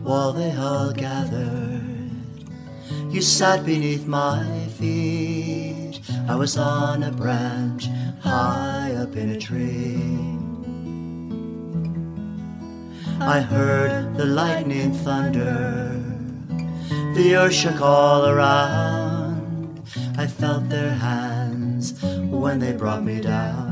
while they all gathered. You sat beneath my feet. I was on a branch high up in a tree. I heard the lightning thunder. The earth shook all around. I felt their hands when they brought me down.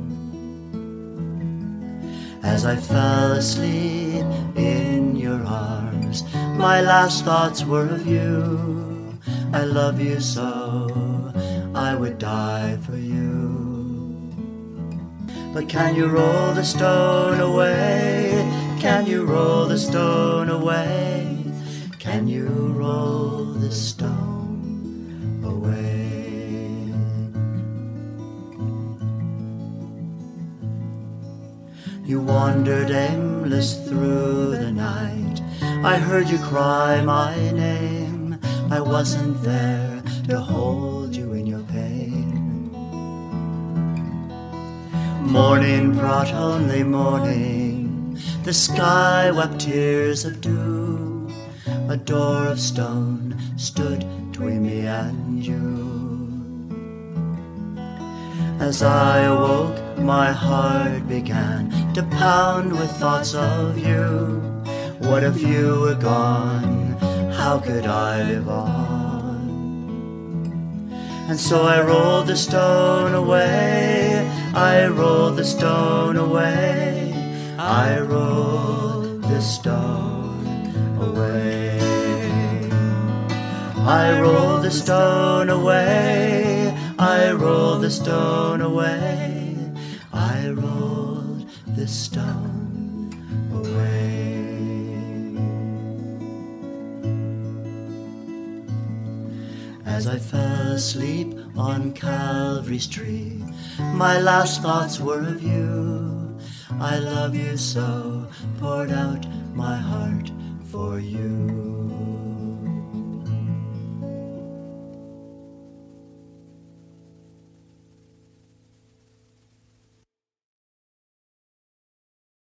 As I fell asleep in your arms, my last thoughts were of you. I love you so, I would die for you. But can you roll the stone away? Can you roll the stone away? Can you roll the stone away? You wandered aimless through the night. I heard you cry my name. I wasn't there to hold you in your pain. Morning brought only morning. The sky wept tears of dew. A door of stone stood between me and you. As I awoke, my heart began to pound with thoughts of you. What if you were gone? How could I live on? And so I rolled the stone away. I rolled the stone away. I rolled the stone away. I rolled the stone away. I rolled the stone away. I rolled the stone away. As I fell asleep on Calvary's tree, my last thoughts were of you. I love you so, poured out my heart for you.